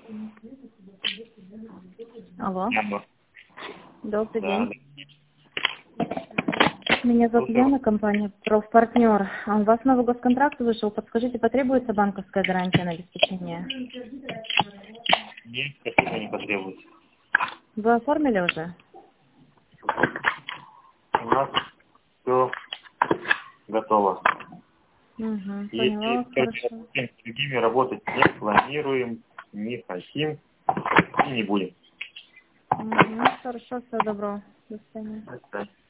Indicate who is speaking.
Speaker 1: Алло.
Speaker 2: Алло.
Speaker 1: Добрый
Speaker 2: Да.
Speaker 1: день. Меня зовут Яна, компания «Профпартнер». А у вас новый госконтракт вышел. Подскажите, потребуется банковская гарантия на обеспечение?
Speaker 2: Нет, спасибо, не потребуется.
Speaker 1: Вы оформили уже?
Speaker 2: У нас все готово.
Speaker 1: Угу,
Speaker 2: Если
Speaker 1: поняла, хорошо.
Speaker 2: с другими работать не планируем, не хотим и не будем.
Speaker 1: Угу, хорошо, всего доброго. До свидания.
Speaker 2: До свидания.